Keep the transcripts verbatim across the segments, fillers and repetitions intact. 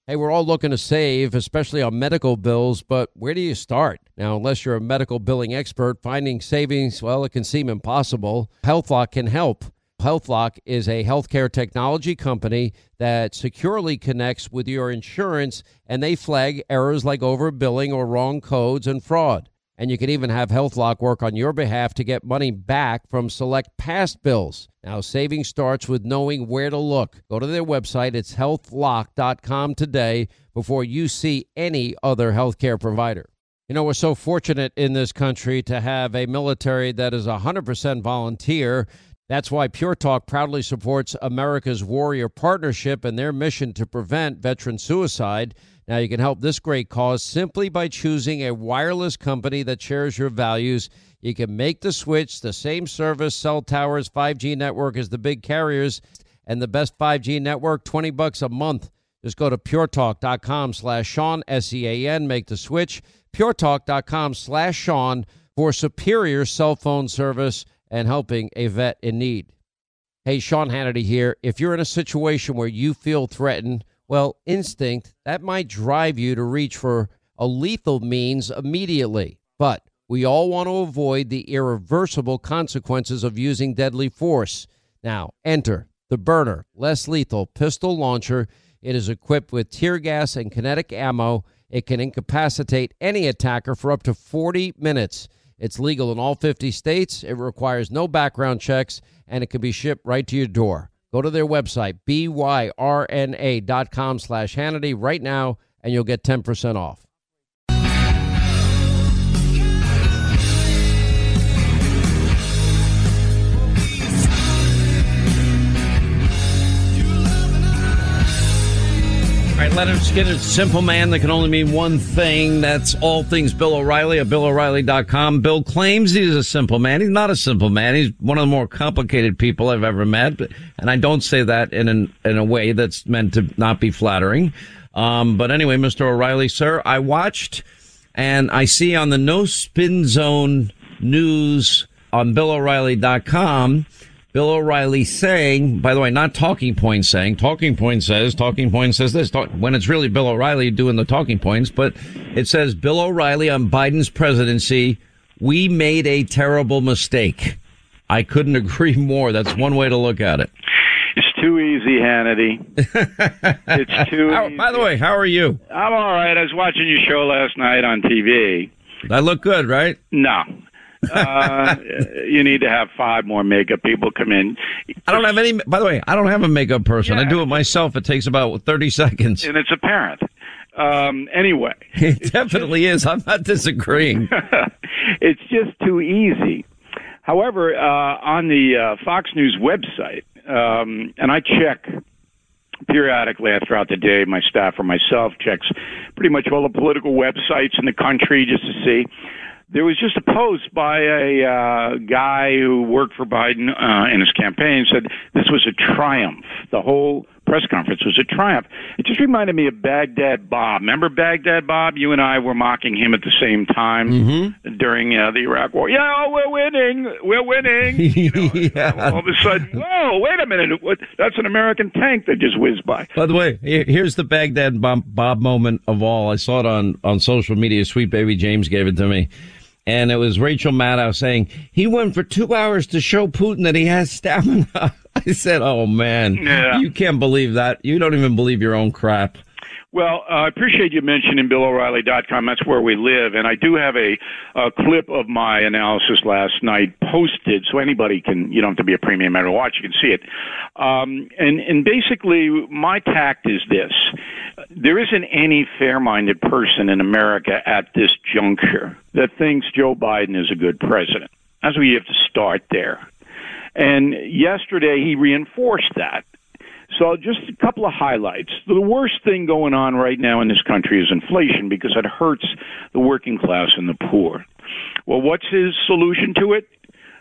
Hey, we're all looking to save, especially on medical bills, but where do you start? Now, unless you're a medical billing expert, finding savings, well, it can seem impossible. HealthLock can help. HealthLock is a healthcare technology company that securely connects with your insurance, and they flag errors like overbilling or wrong codes and fraud. And you can even have HealthLock work on your behalf to get money back from select past bills. Now, saving starts with knowing where to look. Go to their website. It's health lock dot com today before you see any other healthcare provider. You know, we're so fortunate in this country to have a military that is one hundred percent volunteer. That's why Pure Talk proudly supports America's Warrior Partnership and their mission to prevent veteran suicide. Now, you can help this great cause simply by choosing a wireless company that shares your values. You can make the switch, the same service, cell towers, five G network as the big carriers, and the best five G network, twenty bucks a month. Just go to puretalk.com slash Sean, S E A N, make the switch, puretalk.com slash Sean for superior cell phone service and helping a vet in need. Hey, Sean Hannity here. If you're in a situation where you feel threatened, well, instinct, that might drive you to reach for a lethal means immediately. But we all want to avoid the irreversible consequences of using deadly force. Now, enter the Byrna less lethal pistol launcher. It is equipped with tear gas and kinetic ammo. It can incapacitate any attacker for up to forty minutes. It's legal in all fifty states. It requires no background checks, and it can be shipped right to your door. Go to their website, byrna dot com slash Hannity right now, and you'll get ten percent off. All right, Leonard Skinner, simple man that can only mean one thing. That's all things Bill O'Reilly at bill o'reilly dot com. Bill claims he's a simple man. He's not a simple man. He's one of the more complicated people I've ever met. And I don't say that in an, in a way that's meant to not be flattering. Um, but anyway, Mister O'Reilly, sir, I watched and I see on the No Spin Zone news on bill o'reilly dot com, Bill O'Reilly saying, by the way, not Talking Point saying, Talking Point says, Talking Point says this, talk, when it's really Bill O'Reilly doing the talking points, but it says, Bill O'Reilly on Biden's presidency, we made a terrible mistake. I couldn't agree more. That's one way to look at it. It's too easy, Hannity. It's too how, easy. By the way, how are you? I'm all right. I was watching your show last night on T V. I look good, right? No. uh, you need to have five more makeup people come in. I don't have any, by the way, I don't have a makeup person. Yeah. I do it myself. It takes about thirty seconds. And it's apparent. Um, anyway. It definitely is. I'm not disagreeing. It's just too easy. However, uh, on the uh, Fox News website, um, and I check periodically throughout the day, my staff or myself checks pretty much all the political websites in the country just to see. There was just a post by a uh, guy who worked for Biden uh, in his campaign, said this was a triumph. The whole press conference was a triumph. It just reminded me of Baghdad Bob. Remember Baghdad Bob? You and I were mocking him at the same time mm-hmm. during uh, the Iraq War. Yeah, oh, we're winning. We're winning. You know, yeah. All of a sudden, whoa, wait a minute. What, that's an American tank that just whizzed by. By the way, here's the Baghdad Bob, Bob moment of all. I saw it on, on social media. Sweet baby James gave it to me. And it was Rachel Maddow saying, he went for two hours to show Putin that he has stamina. I said, oh, man, yeah. You can't believe that. You don't even believe your own crap. Well, uh, I appreciate you mentioning bill o'reilly dot com. That's where we live. And I do have a, a clip of my analysis last night posted, so anybody can, you don't have to be a premium member to watch, you can see it. Um, and, and basically, my tact is this. There isn't any fair-minded person in America at this juncture that thinks Joe Biden is a good president. That's where you have to start there. And yesterday, he reinforced that. So just a couple of highlights. The worst thing going on right now in this country is inflation because it hurts the working class and the poor. Well, what's his solution to it?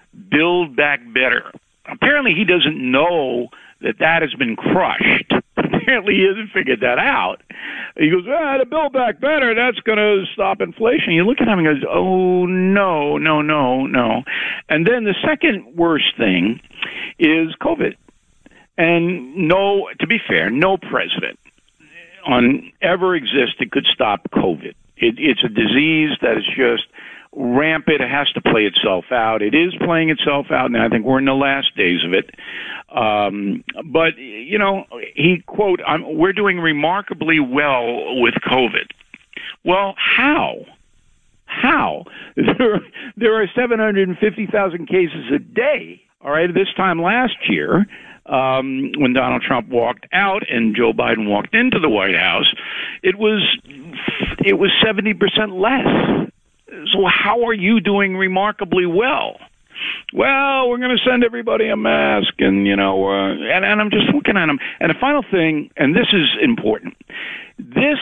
Build back better. Apparently he doesn't know that that has been crushed. Apparently he hasn't figured that out. He goes, ah, to build back better, that's going to stop inflation. You look at him and goes, oh, no, no, no, no. And then the second worst thing is COVID. And no, to be fair, no president on ever existed could stop COVID. It, it's a disease that is just rampant. It has to play itself out. It is playing itself out, and I think we're in the last days of it. Um, but, you know, he, quote, I'm, we're doing remarkably well with COVID. Well, how? How? There, there are seven hundred fifty thousand cases a day, all right, this time last year. Um, when Donald Trump walked out and Joe Biden walked into the White House, it was it was seventy percent less. So how are you doing remarkably well? Well, we're going to send everybody a mask, and you know, uh, and, and I'm just looking at them. And the final thing, and this is important, this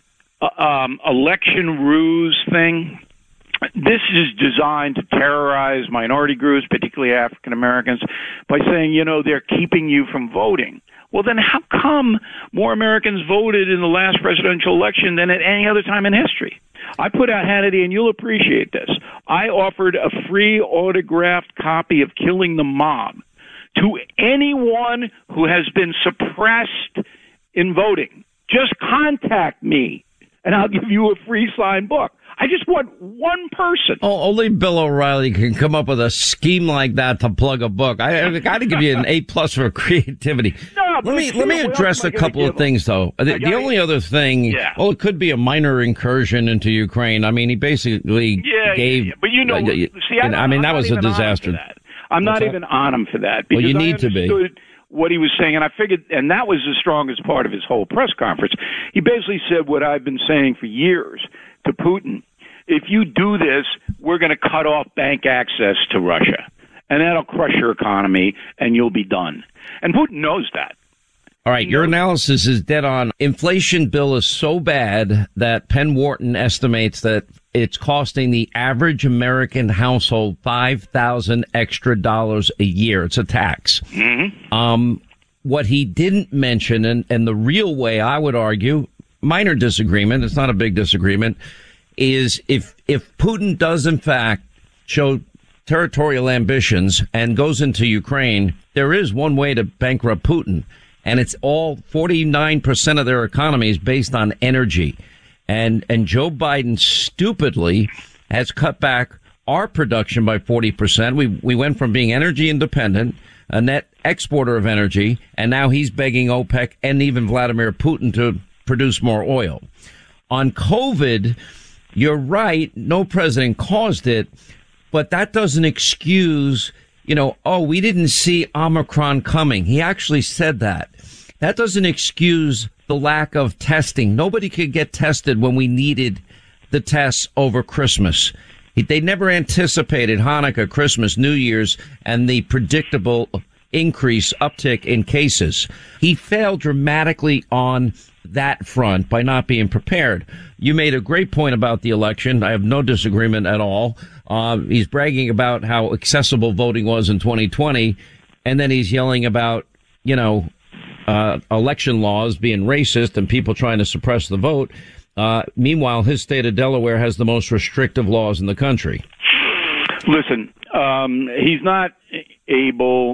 uh, um, election ruse thing. This is designed to terrorize minority groups, particularly African Americans, by saying, you know, they're keeping you from voting. Well, then how come more Americans voted in the last presidential election than at any other time in history? I put out, Hannity, and you'll appreciate this, I offered a free autographed copy of Killing the Mob to anyone who has been suppressed in voting. Just contact me, and I'll give you a free signed book. I just want one person. Oh, only Bill O'Reilly can come up with a scheme like that to plug a book. I, I got to give you an A plus for creativity. No, let me let me address a couple of things, though. The, the only other thing, yeah. well, it could be a minor incursion into Ukraine. I mean, he basically yeah, gave. Yeah, yeah. But you know, uh, see, I, I mean, I'm that was a disaster. That. I'm What's not that? even on him for that. Well, you I need to be. What he was saying, and I figured, and that was the strongest part of his whole press conference. He basically said what I've been saying for years to Putin. If you do this, we're going to cut off bank access to Russia, and that'll crush your economy, and you'll be done. And Putin knows that. All right, your analysis is dead on. Inflation bill is so bad that Penn Wharton estimates that it's costing the average American household five thousand extra dollars a year. It's a tax. Mm-hmm. Um, what he didn't mention, and, and the real way I would argue, minor disagreement, it's not a big disagreement, is if if Putin does in fact show territorial ambitions and goes into Ukraine, there is one way to bankrupt Putin, and it's all forty-nine percent of their economy is based on energy. And and Joe Biden stupidly has cut back our production by forty percent. We we went from being energy independent, a net exporter of energy, and now he's begging OPEC and even Vladimir Putin to produce more oil. On COVID, you're right, no president caused it, but that doesn't excuse, you know, oh, we didn't see Omicron coming. He actually said that. That doesn't excuse the lack of testing. Nobody could get tested when we needed the tests over Christmas. They never anticipated Hanukkah, Christmas, New Year's, and the predictable increase, uptick in cases. He failed dramatically on that front by not being prepared. You made a great point about the election. I have no disagreement at all. Uh, he's bragging about how accessible voting was in twenty twenty, and then he's yelling about, you know, uh, election laws being racist and people trying to suppress the vote. Uh, meanwhile, his state of Delaware has the most restrictive laws in the country. Listen, um, he's not able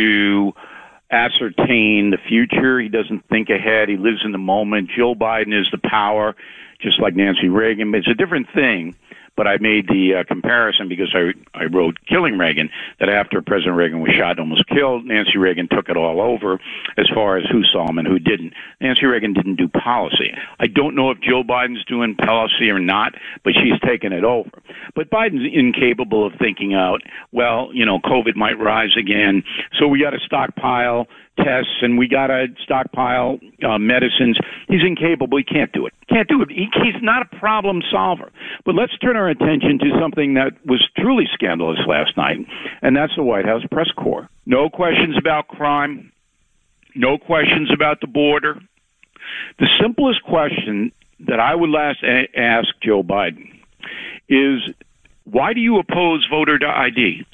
to ascertain the future. He doesn't think ahead. He lives in the moment. Joe Biden is the power, just like Nancy Reagan. It's a different thing. But I made the uh, comparison because I I wrote Killing Reagan, that after President Reagan was shot and almost killed, Nancy Reagan took it all over as far as who saw him and who didn't. Nancy Reagan didn't do policy. I don't know if Joe Biden's doing policy or not, but she's taken it over. But Biden's incapable of thinking out, well, you know, COVID might rise again, so we got to stockpile tests and we got to stockpile uh, medicines. He's incapable. He can't do it. Can't do it. He, he's not a problem solver. But let's turn our attention to something that was truly scandalous last night, and that's the White House press corps. No questions about crime. No questions about the border. The simplest question that I would last a- ask Joe Biden is, why do you oppose voter I D?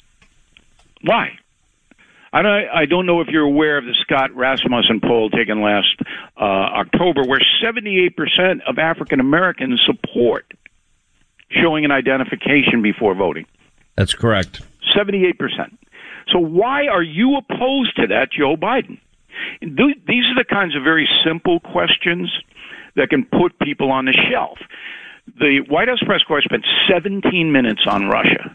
Why? I don't, I don't know if you're aware of the Scott Rasmussen poll taken last uh, October, where seventy-eight percent of African Americans support showing an identification before voting. That's correct. seventy-eight percent. So why are you opposed to that, Joe Biden? These are the kinds of very simple questions that can put people on the shelf. The White House press corps spent seventeen minutes on Russia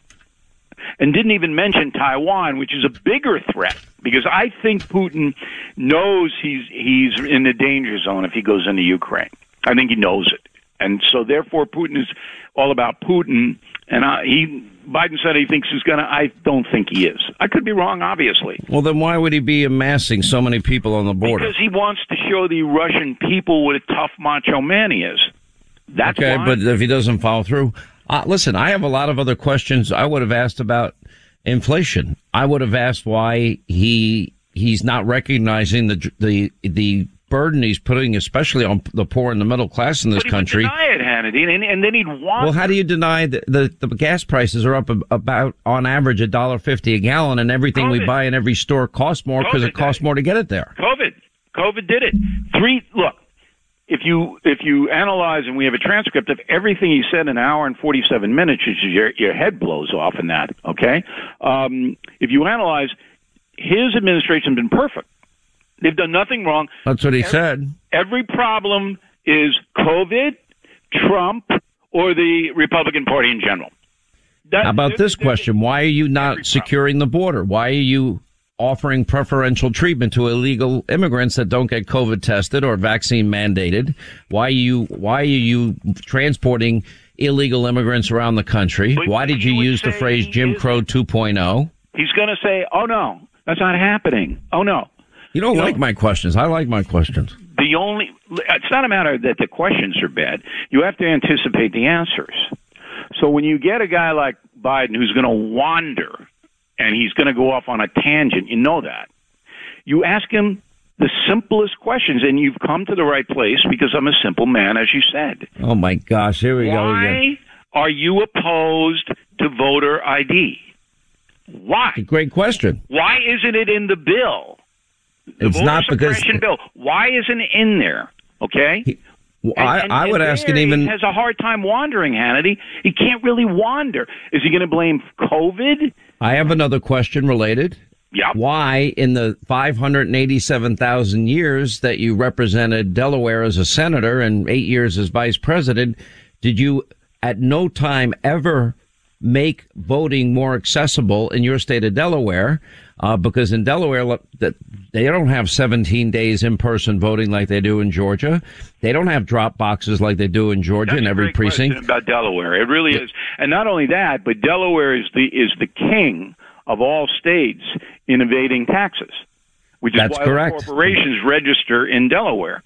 and didn't even mention Taiwan, which is a bigger threat, because I think Putin knows he's he's in the danger zone if he goes into Ukraine. I think he knows it. And so, therefore, Putin is all about Putin. And I, he, Biden said he thinks he's going to. I don't think he is. I could be wrong, obviously. Well, then why would he be amassing so many people on the border? Because he wants to show the Russian people what a tough macho man he is. That's okay, why. But if he doesn't follow through, uh, listen, I have a lot of other questions. I would have asked about inflation. I would have asked why he he's not recognizing the the the burden he's putting, especially on the poor and the middle class in this but he country. Would deny it, Hannity, and, and then he'd want. Well, how do you deny that the, the gas prices are up about on average a dollar fifty a gallon, and everything COVID. we buy in every store costs more because it costs more to get it there? COVID, COVID did it. Three. Look, if you if you analyze, and we have a transcript of everything he said in an hour and forty-seven minutes, your your head blows off in that. Okay, um, if you analyze, his administration's been perfect. They've done nothing wrong. That's what he every, said. Every problem is COVID, Trump, or the Republican Party in general. That, How about this question? Why are you not securing the border? Why are you offering preferential treatment to illegal immigrants that don't get COVID tested or vaccine mandated? Why are you, why are you transporting illegal immigrants around the country? But why did you use the phrase Jim Crow two point oh? He's going to say, oh, no, that's not happening. Oh, no. You don't you like know, my questions. I like my questions. The only, it's not a matter that the questions are bad. You have to anticipate the answers. So when you get a guy like Biden who's going to wander and he's going to go off on a tangent, you know that. You ask him the simplest questions, and you've come to the right place because I'm a simple man, as you said. Oh, my gosh. Here we Why go again. Why are you opposed to voter I D? Why? Great question. Why isn't it in the bill? The it's not because bill. Why isn't it in there? Okay. He, well, and, I, and, I would and ask it even he has a hard time wandering, Hannity. He can't really wander. Is he going to blame COVID? I have another question related. Yeah. Why, in the five hundred eighty-seven thousand years that you represented Delaware as a senator and eight years as vice president, did you at no time ever make voting more accessible in your state of Delaware? Uh, because in Delaware, they don't have seventeen days in-person voting like they do in Georgia. They don't have drop boxes like they do in Georgia That's in every a great precinct. About Delaware, it really is. And not only that, but Delaware is the is the king of all states in evading taxes, which is That's why correct. corporations register in Delaware.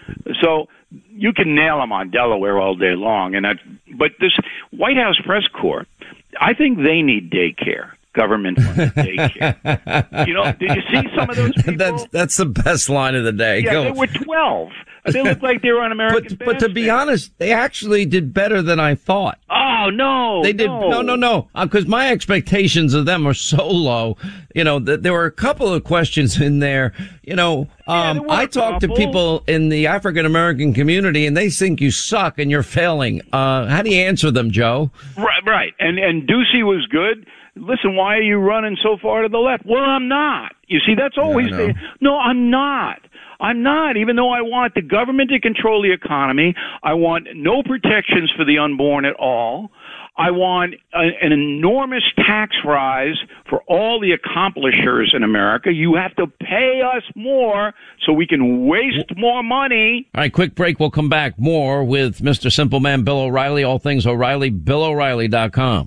So you can nail them on Delaware all day long. And that, but this White House press corps, I think they need daycare. Government daycare. You know, did you see some of those people? That's that's the best line of the day. Yeah, Go. they were twelve. They looked like they were on American But, but to be honest, they actually did better than I thought. Oh, no. They did. No, No, no, no. Because uh, my expectations of them are so low. You know, th- there were a couple of questions in there. You know, um, yeah, I talk to people in the African American community and they think you suck and you're failing. Uh, how do you answer them, Joe? Right, right. And, and Ducey was good. Listen, why are you running so far to the left? Well, I'm not. You see, that's always yeah, the, no, I'm not. I'm not, even though I want the government to control the economy. I want no protections for the unborn at all. I want a, an enormous tax rise for all the accomplishers in America. You have to pay us more so we can waste more money. All right, quick break. We'll come back more with Mister Simple Man Bill O'Reilly. All things O'Reilly, Bill O'Reilly dot com.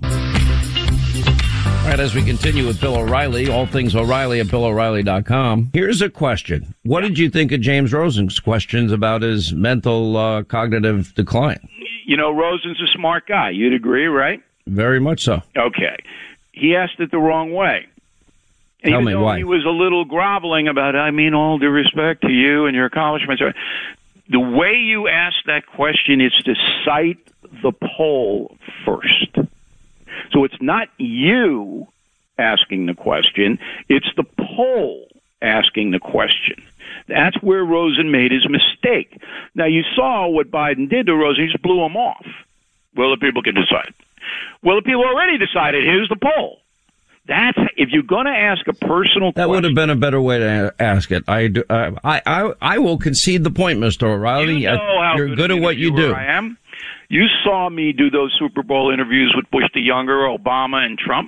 All right, as we continue with Bill O'Reilly, all things O'Reilly at Bill O'Reilly dot com. Here's a question. What did you think of James Rosen's questions about his mental uh, cognitive decline? You know, Rosen's a smart guy. You'd agree, right? Very much so. Okay. He asked it the wrong way. Tell Even me though why. He was a little groveling about, I mean, all due respect to you and your accomplishments. The way you ask that question is to cite the poll first. So it's not you asking the question, it's the poll asking the question. That's where Rosen made his mistake. Now, you saw what Biden did to Rosen. He just blew him off. Well, the people can decide. Well, the people already decided. Here's the poll. That's if you're going to ask a personal that question. would have been a better way to ask it. I, do, uh, I, I, I will concede the point, Mister O'Reilly. You know how You're good, good at what you do. I am. You saw me do those Super Bowl interviews with Bush the Younger, Obama, and Trump.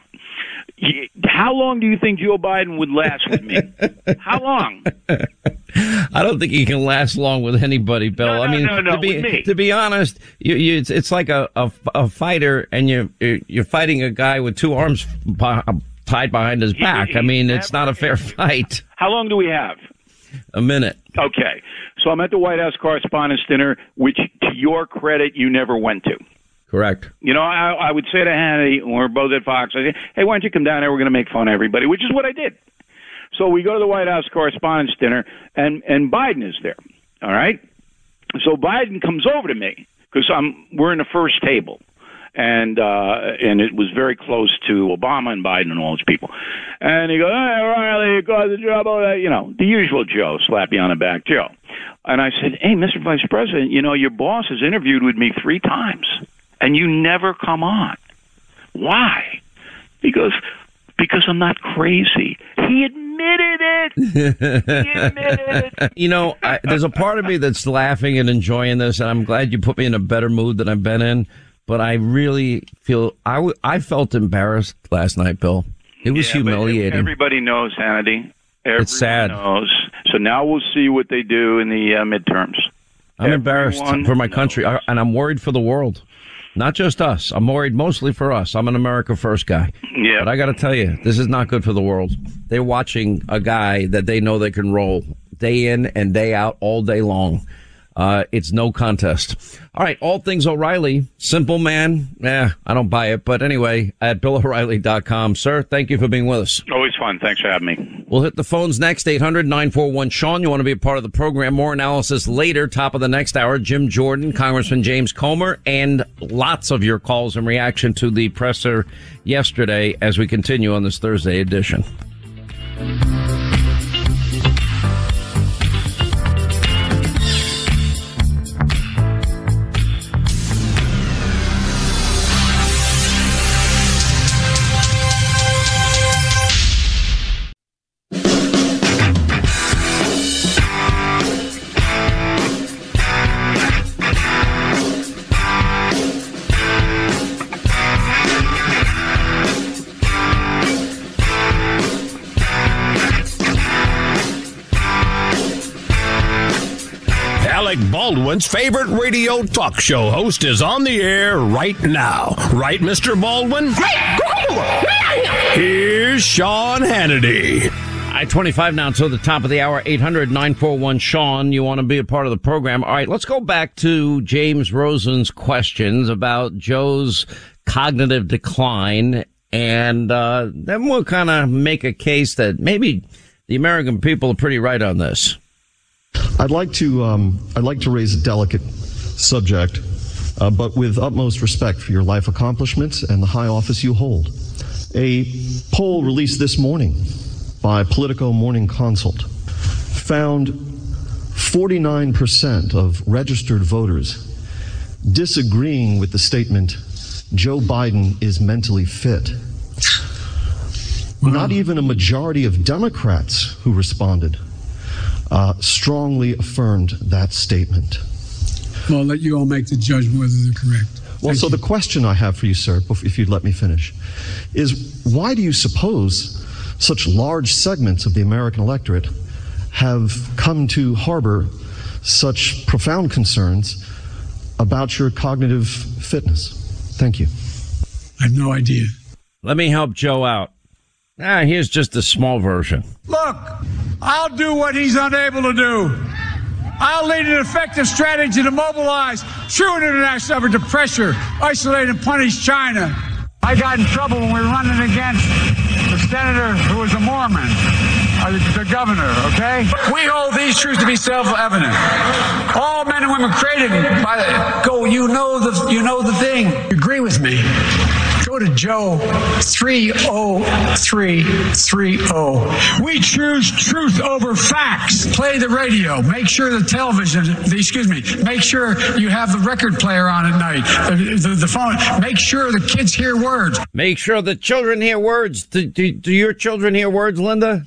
How long do you think Joe Biden would last with me? How long? I don't think he can last long with anybody, Bill. No, no, I mean, no, no, to be with me. to be honest, you, you, it's, it's like a, a, a fighter, and you you're fighting a guy with two arms tied behind his back. He, I mean, it's not a fair fight. How long do we have? A minute. Okay. So I'm at the White House Correspondents' Dinner, which, to your credit, you never went to. Correct. You know, I, I would say to Hannity, when we're both at Fox, I say, hey, why don't you come down there? We're going to make fun of everybody, which is what I did. So we go to the White House Correspondents' Dinner, and, and Biden is there, all right? So Biden comes over to me, because I'm we're in the first table, and uh, and it was very close to Obama and Biden and all those people. And he goes, hey, Riley, you caused the trouble. You know, the usual Joe, slap you on the back, Joe. And I said, hey, Mister Vice President, you know, your boss has interviewed with me three times. And you never come on. Why? He goes, because I'm not crazy. He admitted it. He admitted it. You know, I, there's a part of me that's laughing and enjoying this, and I'm glad you put me in a better mood than I've been in. But I really feel, I, w- I felt embarrassed last night, Bill. It was yeah, humiliating. Everybody knows, Hannity. Everyone it's sad. knows. So now we'll see what they do in the uh, midterms. I'm Everyone embarrassed for my knows. country, I, and I'm worried for the world. Not just us. I'm worried mostly for us. I'm an America First guy. Yeah. But I got to tell you, this is not good for the world. They're watching a guy that they know they can roll day in and day out all day long. Uh, it's no contest. All right. All things O'Reilly. Simple man. Eh, I don't buy it. But anyway, at Bill O'Reilly dot com. Sir, thank you for being with us. Always fun. Thanks for having me. We'll hit the phones next. eight hundred nine four one Sean. You want to be a part of the program. More analysis later. Top of the next hour. Jim Jordan, Congressman James Comer, and lots of your calls in reaction to the presser yesterday as we continue on this Thursday edition. Baldwin's favorite radio talk show host is on the air right now. Right, Mister Baldwin? Here's Sean Hannity. I twenty-five now until the top of the hour. eight hundred nine four one Sean. You want to be a part of the program. All right, let's go back to James Rosen's questions about Joe's cognitive decline. And uh, then we'll kind of make a case that maybe the American people are pretty right on this. I'd like to um, I'd like to raise a delicate subject, uh, but with utmost respect for your life accomplishments and the high office you hold. A poll released this morning by Politico Morning Consult found forty-nine percent of registered voters disagreeing with the statement, Joe Biden is mentally fit. Wow. Not even a majority of Democrats who responded Uh, strongly affirmed that statement. Well, I'll let you all make the judgment whether they're correct. Well, Thank so you. The question I have for you, sir, if you'd let me finish, is why do you suppose such large segments of the American electorate have come to harbor such profound concerns about your cognitive fitness? Thank you. I have no idea. Let me help Joe out. Ah, here's just a small version. Look, I'll do what he's unable to do. I'll lead an effective strategy to mobilize true international effort to pressure, isolate, and punish China. I got in trouble when we were running against the senator who was a Mormon, uh, the, the governor, okay? We hold these truths to be self-evident. All men and women created by the, go, you know the, you know the thing. You agree with me. go to Joe three oh three three oh. We choose truth over facts. Play the radio. Make sure the television, the, excuse me, make sure you have the record player on at night, the, the, the phone. Make sure the kids hear words. Make sure the children hear words. Do, do, do your children hear words, Linda?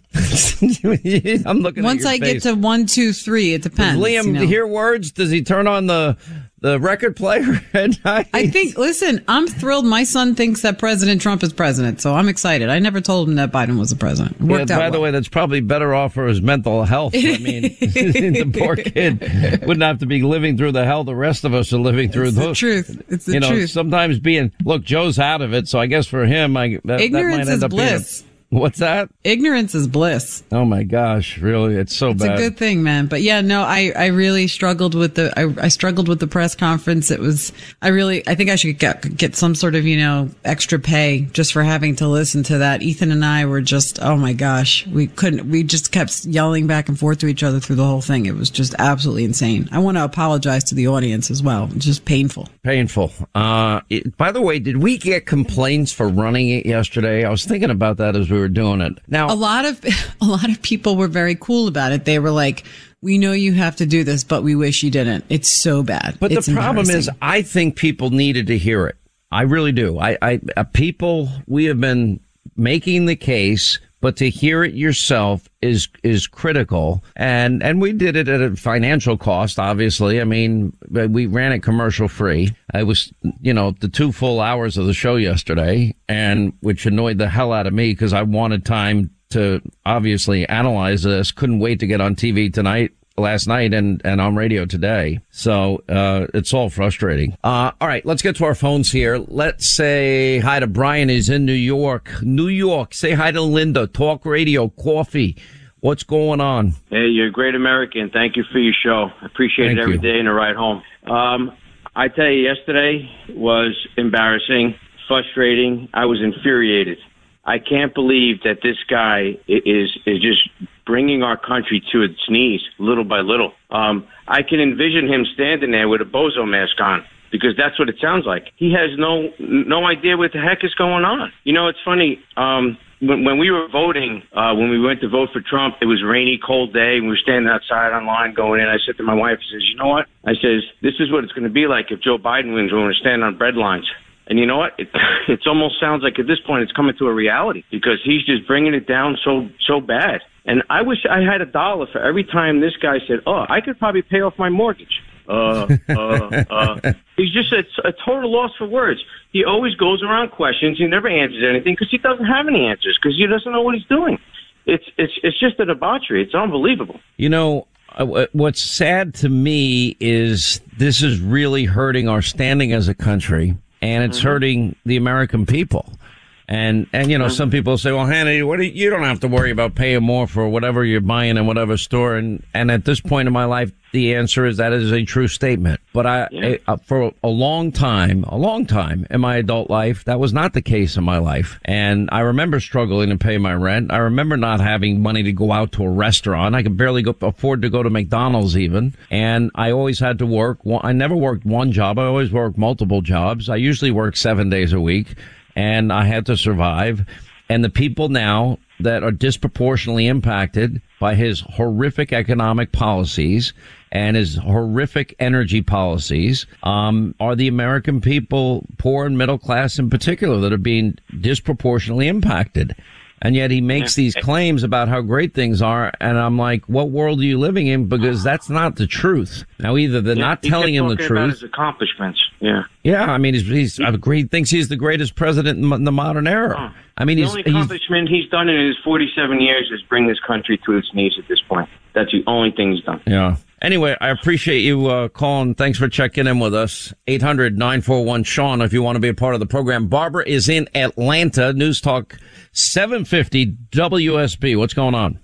I'm looking Once at your I face. get to one, two, three, it depends. Does Liam you know? hear words? Does he turn on the the record player at night? I think, listen, I'm thrilled. My son thinks that President Trump is president, so I'm excited. I never told him that Biden was the president. It worked yeah, out by the well. way, that's probably better off for his mental health. I mean, the poor kid wouldn't have to be living through the hell the rest of us are living through. It's the truth. It's the you know, truth. sometimes being, look, Joe's out of it, so I guess for him, I that, Ignorance that might end is up bliss. being a, what's that? Ignorance is bliss. Oh my gosh, really? It's so It's bad. a good thing, man. But yeah, no, I, I really struggled with the, I, I struggled with the press conference. It was, I really, I think I should get, get some sort of, you know, extra pay just for having to listen to that. Ethan and I were just, oh my gosh, we couldn't, we just kept yelling back and forth to each other through the whole thing. It was just absolutely insane. I want to apologize to the audience as well. It's just painful. Painful. Uh, it, by the way, did we get complaints for running it yesterday? I was thinking about that as we were doing it. Now, A lot of, a lot of people were very cool about it. They were like, we know you have to do this, but we wish you didn't. It's so bad. But It's the problem is, embarrassing. I think people needed to hear it. I really do. I, I, uh, people, we have been making the case, but to hear it yourself is, is critical. And, and we did it at a financial cost, obviously. I mean, we ran it commercial free. I was, you know, the two full hours of the show yesterday, and which annoyed the hell out of me because I wanted time to obviously analyze this. Couldn't wait to get on T V tonight, last night, and, and on radio today. So, uh, it's all frustrating. Uh, all right, let's get to our phones here. Let's say hi to Brian. He's in New York. New York. Say hi to Linda. Talk radio, coffee. What's going on? Hey, you're a great American. Thank you for your show. I appreciate Thank it every you. day in the ride home. Um, I tell you, yesterday was embarrassing, frustrating. I was infuriated. I can't believe that this guy is is just bringing our country to its knees little by little. Um, I can envision him standing there with a bozo mask on, because that's what it sounds like. He has no no idea what the heck is going on. You know, it's funny. Um, when, when we were voting, uh, when we went to vote for Trump, it was a rainy, cold day. We were standing outside on line going in. I said to my wife, I says, you know what? I says, this is what it's going to be like if Joe Biden wins when we're standing on bread lines. And you know what? It, it almost sounds like at this point it's coming to a reality, because he's just bringing it down so so bad. And I wish I had a dollar for every time this guy said, oh, I could probably pay off my mortgage. Uh, uh, uh. He's just a, a total loss for words. He always goes around questions. He never answers anything because he doesn't have any answers, because he doesn't know what he's doing. It's, it's, it's just a debauchery. It's unbelievable. You know, uh, what's sad to me is this is really hurting our standing as a country. And it's mm-hmm. hurting the American people. And, and, you know, mm-hmm. some people say, well, Hannity, what do you, you don't have to worry about paying more for whatever you're buying in whatever store. And, and at this point in my life, the answer is that is a true statement. But I, yeah. I, for a long time, a long time in my adult life, that was not the case in my life. And I remember struggling to pay my rent. I remember not having money to go out to a restaurant. I could barely go, afford to go to McDonald's even. And I always had to work. I never worked one job. I always worked multiple jobs. I usually worked seven days a week, and I had to survive. And the people now that are disproportionately impacted by his horrific economic policies and his horrific energy policies um, are the American people, poor and middle class in particular, that are being disproportionately impacted. And yet he makes these claims about how great things are. And I'm like, what world are you living in? Because that's not the truth. Now, either they're yeah, not telling him the about truth. His accomplishments. Yeah. Yeah. I mean, he's, he's he thinks he's the greatest president in the modern era. I mean, the he's, only he's accomplishment he's done in his forty-seven years is bring this country to its knees at this point. That's the only thing he's done. Yeah. Anyway, I appreciate you uh, calling. Thanks for checking in with us. eight hundred nine four one Sean if you want to be a part of the program. Barbara is in Atlanta. News Talk seven fifty W S B. What's going on?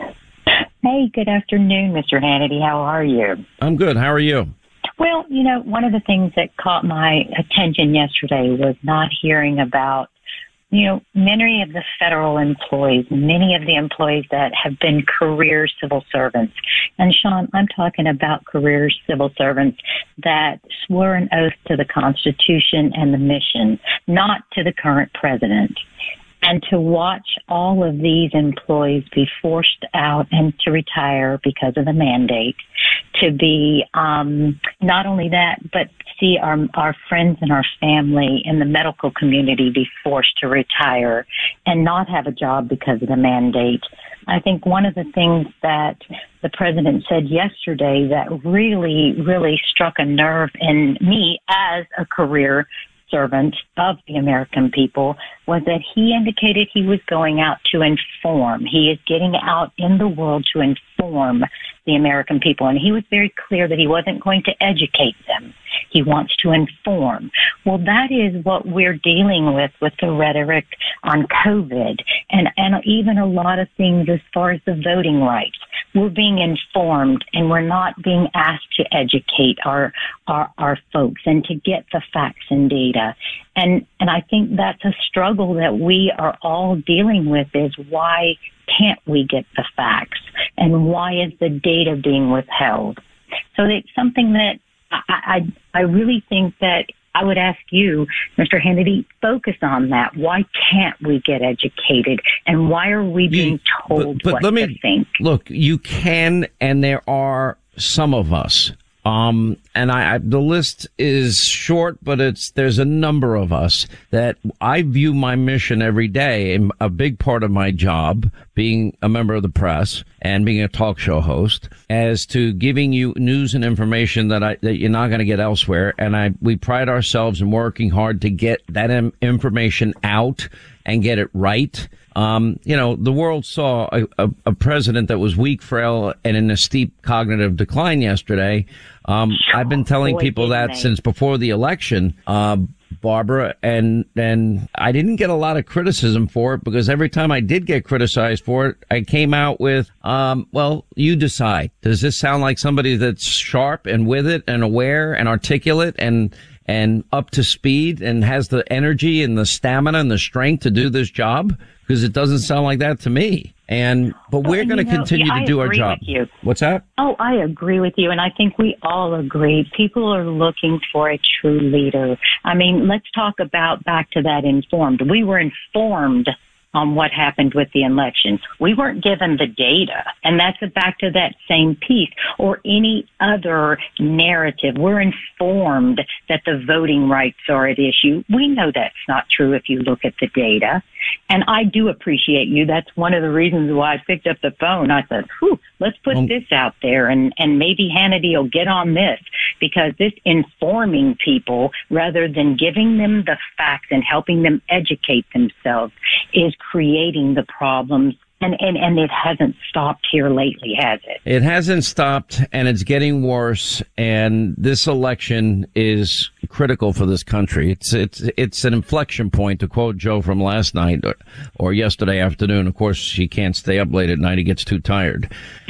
Hey, good afternoon, Mister Hannity. How are you? I'm good. How are you? Well, you know, one of the things that caught my attention yesterday was not hearing about you know, many of the federal employees, many of the employees that have been career civil servants, and Sean, I'm talking about career civil servants that swore an oath to the Constitution and the mission, not to the current president. And to watch all of these employees be forced out and to retire because of the mandate, to be um, not only that, but see our our friends and our family in the medical community be forced to retire and not have a job because of the mandate. I think one of the things that the president said yesterday that really, really struck a nerve in me as a career servant of the American people was that he indicated he was going out to inform. He is getting out in the world to inform the American people. And he was very clear that he wasn't going to educate them. He wants to inform. Well, that is what we're dealing with, with the rhetoric on COVID and, and even a lot of things as far as the voting rights. We're being informed and we're not being asked to educate our, our, our folks and to get the facts and data. And, and I think that's a struggle that we are all dealing with is why can't we get the facts and why is the data being withheld? So it's something that I, I, I really think that I would ask you, Mister Hannity, focus on that. Why can't we get educated? And why are we being you, told but, but what let me, to think? Look, you can, and there are some of us. Um, and I, I, the list is short, but it's, there's a number of us that I view my mission every day, and a big part of my job being a member of the press and being a talk show host, as to giving you news and information that I, that you're not going to get elsewhere. And I, we pride ourselves in working hard to get that im- information out and get it right. Um, you know, the world saw a, a, a president that was weak, frail, and in a steep cognitive decline yesterday. Um, I've been telling Boy, people that they. since before the election, uh, Barbara, and, and I didn't get a lot of criticism for it because every time I did get criticized for it, I came out with, um, well, you decide. Does this sound like somebody that's sharp and with it and aware and articulate and, and up to speed and has the energy and the stamina and the strength to do this job? Because it doesn't sound like that to me. And but we're well, going to continue yeah, to do our agree job. With you. What's that? Oh, I agree with you. And I think we all agree. People are looking for a true leader. I mean, let's talk about back to that informed. We were informed on what happened with the election. We weren't given the data. And that's back to that same piece or any other narrative. We're informed that the voting rights are at issue. We know that's not true if you look at the data. And I do appreciate you. That's one of the reasons why I picked up the phone. I said, whew, let's put um, this out there and, and maybe Hannity will get on this, because this informing people rather than giving them the facts and helping them educate themselves is creating the problems. And, and, and it hasn't stopped here lately, has it? It hasn't stopped, and it's getting worse. And this election is critical for this country. It's it's it's an inflection point, to quote Joe from last night or, or yesterday afternoon. Of course, she can't stay up late at night; he gets too tired.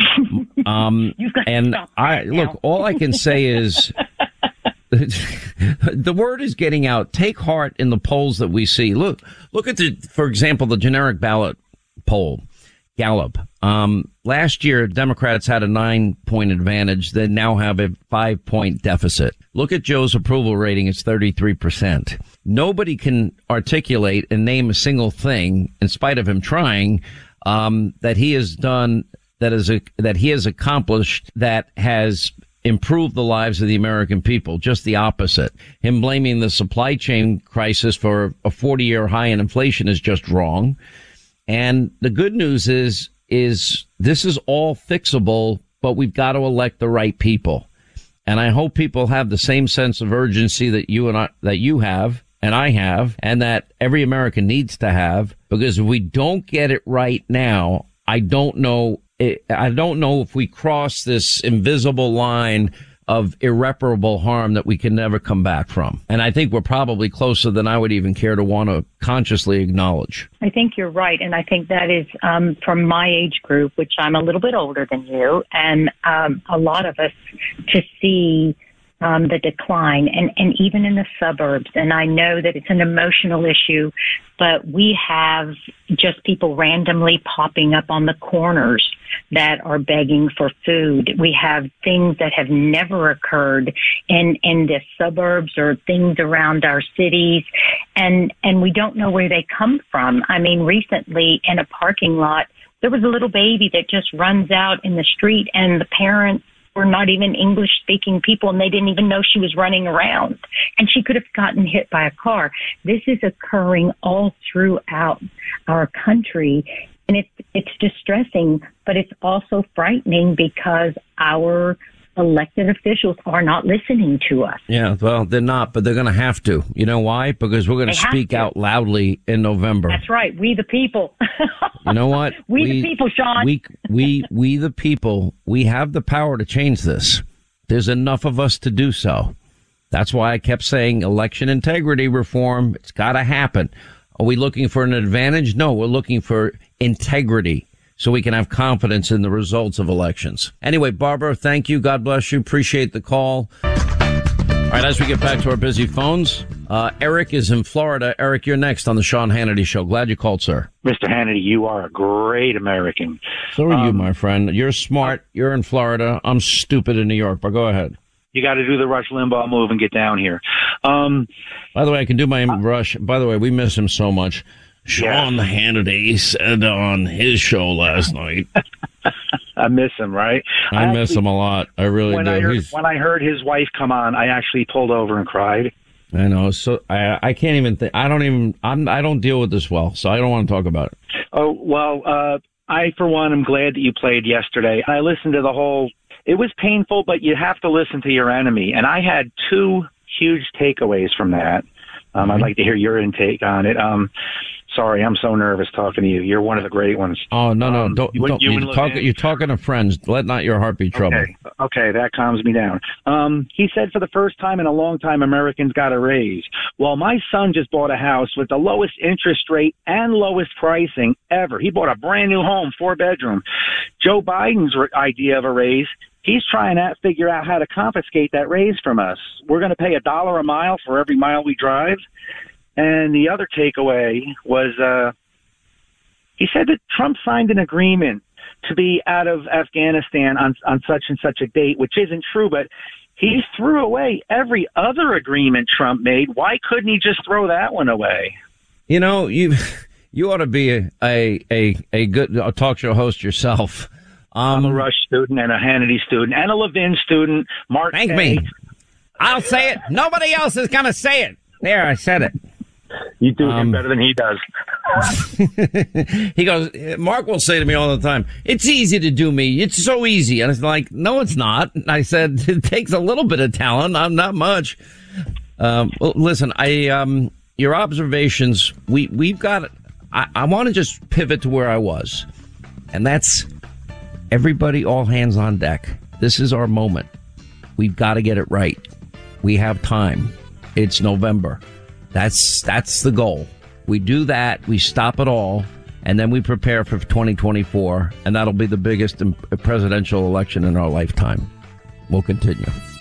Um, and I look. All I can say is. The word is getting out. Take heart in the polls that we see. Look, look at the, for example, the generic ballot poll, Gallup. Um, last year, Democrats had a nine point advantage. They now have a five point deficit. Look at Joe's approval rating. It's thirty-three percent. Nobody can articulate and name a single thing, in spite of him trying, um, that he has done, that is a, that he has accomplished that has improve the lives of the American people. Just the opposite. Him blaming the supply chain crisis for a forty-year high in inflation is just wrong. And the good news is, is this is all fixable, but we've got to elect the right people. And I hope people have the same sense of urgency that you and I, that you have and I have, and that every American needs to have, because if we don't get it right now, I don't know I don't know if we cross this invisible line of irreparable harm that we can never come back from. And I think we're probably closer than I would even care to want to consciously acknowledge. I think you're right. And I think that is um, from my age group, which I'm a little bit older than you, and um, a lot of us to see um, the decline, and, and even in the suburbs. And I know that it's an emotional issue, but we have just people randomly popping up on the corners that are begging for food. We have things that have never occurred in, in the suburbs or things around our cities, and, and we don't know where they come from. I mean, recently in a parking lot, there was a little baby that just runs out in the street, and the parents were not even English-speaking people, and they didn't even know she was running around. And she could have gotten hit by a car. This is occurring all throughout our country, and it's it's distressing, but it's also frightening because our elected officials are not listening to us. Yeah, well, they're not, but they're going to have to. You know why? Because we're going to speak out loudly in November. That's right. We the people. You know what? we, we the people, Sean. We, we, we the people, we have the power to change this. There's enough of us to do so. That's why I kept saying election integrity reform. It's got to happen. Are we looking for an advantage? No, we're looking for integrity, so we can have confidence in the results of elections. Anyway, Barbara, thank you. God bless you. Appreciate the call. All right, as we get back to our busy phones, uh, Eric is in Florida. Eric, you're next on the Sean Hannity Show. Glad you called, sir. Mister Hannity, you are a great American. So are um, you, my friend. You're smart. You're in Florida. I'm stupid in New York, but go ahead. You got to do the Rush Limbaugh move and get down here. Um, By the way, I can do my uh, Rush. By the way, we miss him so much. Sean yes. Hannity said on his show last night. I miss him, right? I, I miss actually, him a lot. I really when do. I heard, He's, when I heard his wife come on, I actually pulled over and cried. I know. So I I can't even think. I don't even. I'm. I don't deal with this well, so I don't want to talk about it. Oh well. Uh, I for one am glad that you played yesterday. I listened to the whole. It was painful, but you have to listen to your enemy, and I had two huge takeaways from that. Um, mm-hmm. I'd like to hear your intake on it. Um, Sorry, I'm so nervous talking to you. You're one of the great ones. Oh, no, no. Um, don't, you, don't, you you're, talk, you're talking to friends. Let not your heart be troubled. Okay, okay, that calms me down. Um, he said for the first time in a long time, Americans got a raise. Well, my son just bought a house with the lowest interest rate and lowest pricing ever. He bought a brand new home, four bedroom. Joe Biden's re- idea of a raise, he's trying to figure out how to confiscate that raise from us. We're going to pay a dollar a mile for every mile we drive. And the other takeaway was uh, he said that Trump signed an agreement to be out of Afghanistan on, on such and such a date, which isn't true, but he threw away every other agreement Trump made. Why couldn't he just throw that one away? You know, you you ought to be a a, a, a good a talk show host yourself. Um, I'm a Rush student and a Hannity student and a Levin student. Mark, thank me. I'll say it. Nobody else is going to say it. There, I said it. You do um, him better than he does. He goes, Mark will say to me all the time, it's easy to do me. It's so easy. And it's like, no, it's not. I said, it takes a little bit of talent. I'm not much. Um, well, listen, I, um, your observations, we, we've got, I, I want to just pivot to where I was. And that's everybody, all hands on deck. This is our moment. We've got to get it right. We have time. It's November. That's that's the goal. We do that, we stop it all, and then we prepare for twenty twenty-four, and that'll be the biggest presidential election in our lifetime. We'll continue.